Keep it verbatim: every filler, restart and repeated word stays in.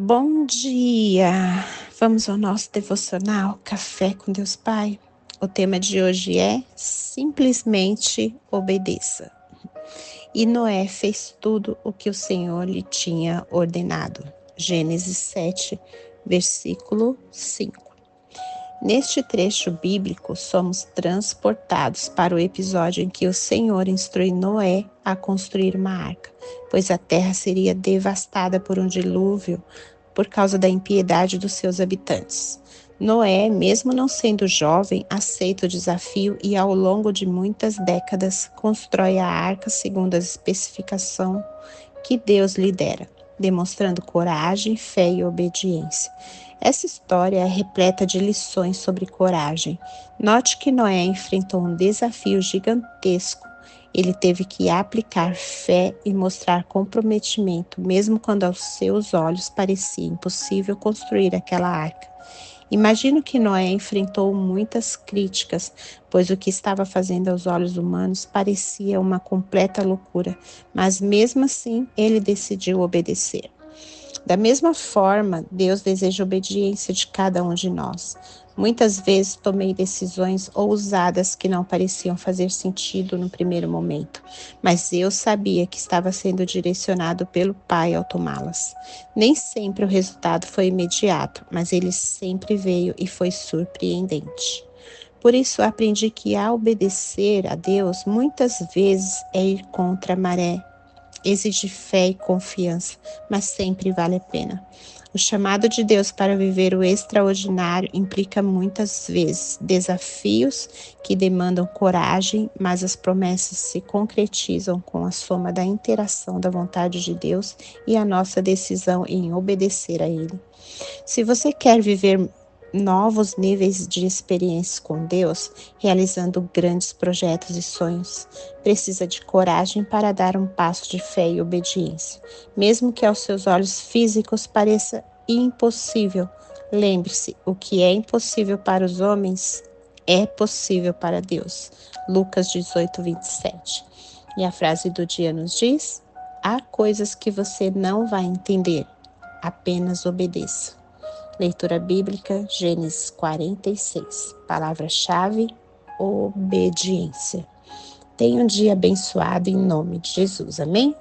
Bom dia! Vamos ao nosso devocional Café com Deus Pai? O tema de hoje é simplesmente obedeça. E Noé fez tudo o que o Senhor lhe tinha ordenado. Gênesis sete, versículo cinco. Neste trecho bíblico, somos transportados para o episódio em que o Senhor instrui Noé a construir uma arca, pois a terra seria devastada por um dilúvio por causa da impiedade dos seus habitantes. Noé, mesmo não sendo jovem, aceita o desafio e, ao longo de muitas décadas, constrói a arca segundo as especificações que Deus lhe dera, demonstrando coragem, fé e obediência. Essa história é repleta de lições sobre coragem. Note que Noé enfrentou um desafio gigantesco. Ele teve que aplicar fé e mostrar comprometimento, mesmo quando aos seus olhos parecia impossível construir aquela arca. Imagino que Noé enfrentou muitas críticas, pois o que estava fazendo aos olhos humanos parecia uma completa loucura, mas mesmo assim ele decidiu obedecer. Da mesma forma, Deus deseja a obediência de cada um de nós. Muitas vezes tomei decisões ousadas que não pareciam fazer sentido no primeiro momento, mas eu sabia que estava sendo direcionado pelo Pai ao tomá-las. Nem sempre o resultado foi imediato, mas ele sempre veio e foi surpreendente. Por isso, aprendi que ao obedecer a Deus, muitas vezes é ir contra a maré. Exige fé e confiança, mas sempre vale a pena. O chamado de Deus para viver o extraordinário implica muitas vezes desafios que demandam coragem, mas as promessas se concretizam com a soma da interação da vontade de Deus e a nossa decisão em obedecer a Ele. Se você quer viver novos níveis de experiências com Deus, realizando grandes projetos e sonhos, precisa de coragem para dar um passo de fé e obediência. Mesmo que aos seus olhos físicos pareça impossível, lembre-se, o que é impossível para os homens é possível para Deus. Lucas dezoito, vinte e sete. E a frase do dia nos diz: há coisas que você não vai entender, apenas obedeça. Leitura bíblica, Gênesis quarenta e seis. Palavra-chave, obediência. Tenha um dia abençoado em nome de Jesus. Amém?